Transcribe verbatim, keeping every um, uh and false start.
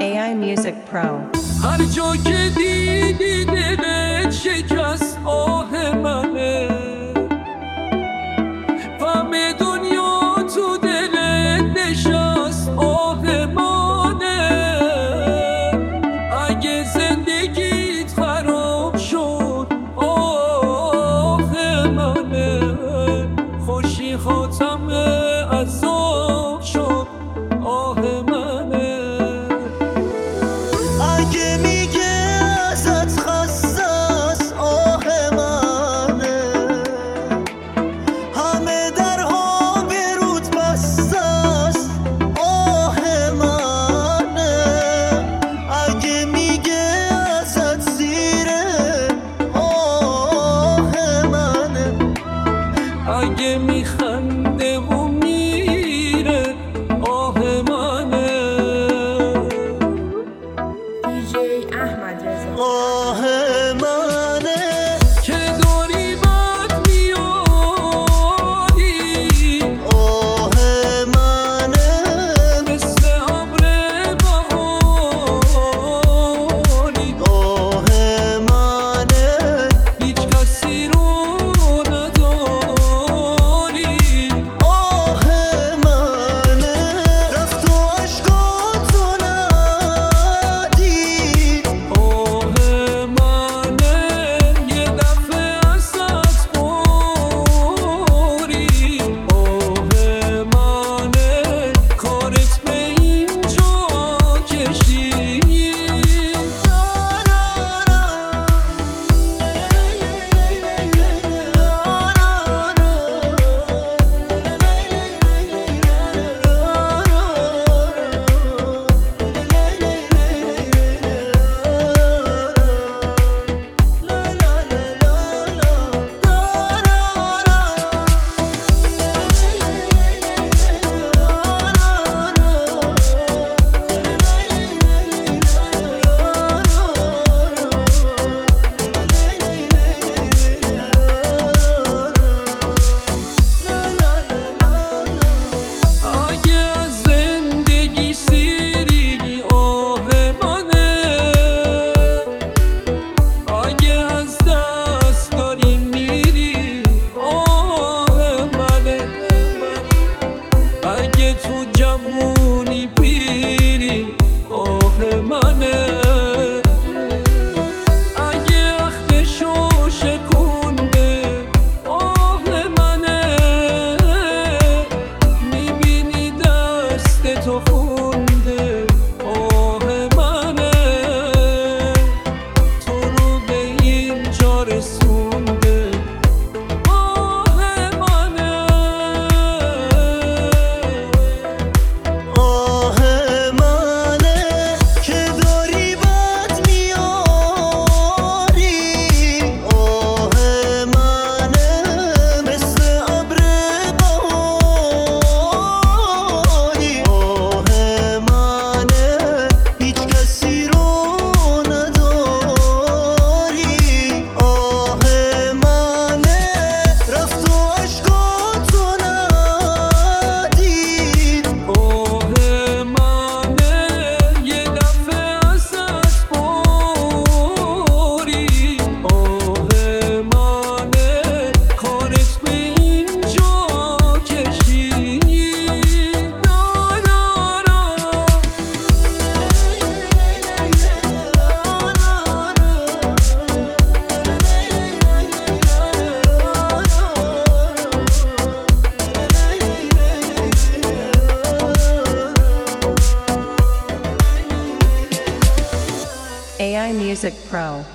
ای آی Music Pro. هر جا که دیدی دلت شکست آه منه، غم دنیا تو دلت نشست آه منه. اگه زندگیت خراب شد آه منه، خوشی خاتمه عذاب شد آه منه. اگه میگه ازت خستست آه منه، همه درها به رود بستست آه منه. اگه میگه ازت زیره آه منه، اگه میخنده و میره آه منه. دی جی احمد رضا. آه منه که داری بد میاری، آه منه مثل ابر بهاری. آه منه هیچ کسی رو نداری. آه منه رفت و عشقاتو ندید. آه منه یه دفعه ازت باری. آه منه کارت به اینجا کشید. اگه از زندگی سیری آه منه، اگه از دست داری میری آه منه. اگه تو جوونی پیری آه منه. اگه اختشو شکونده آه منه. میبینی دست تو خونده آه منه. تو رو به اینجا رسونده آه منه. آه منه که داری بد میاری. آه منه مثل ابر بهاری. آه منه هیچ کسی رو نداری. آه منه رفت و عشقاتو ندید. آه منه یه دفعه ازت باری. آه منه کارت به اینجا کشید. نا نا نا. ای آی Music Pro.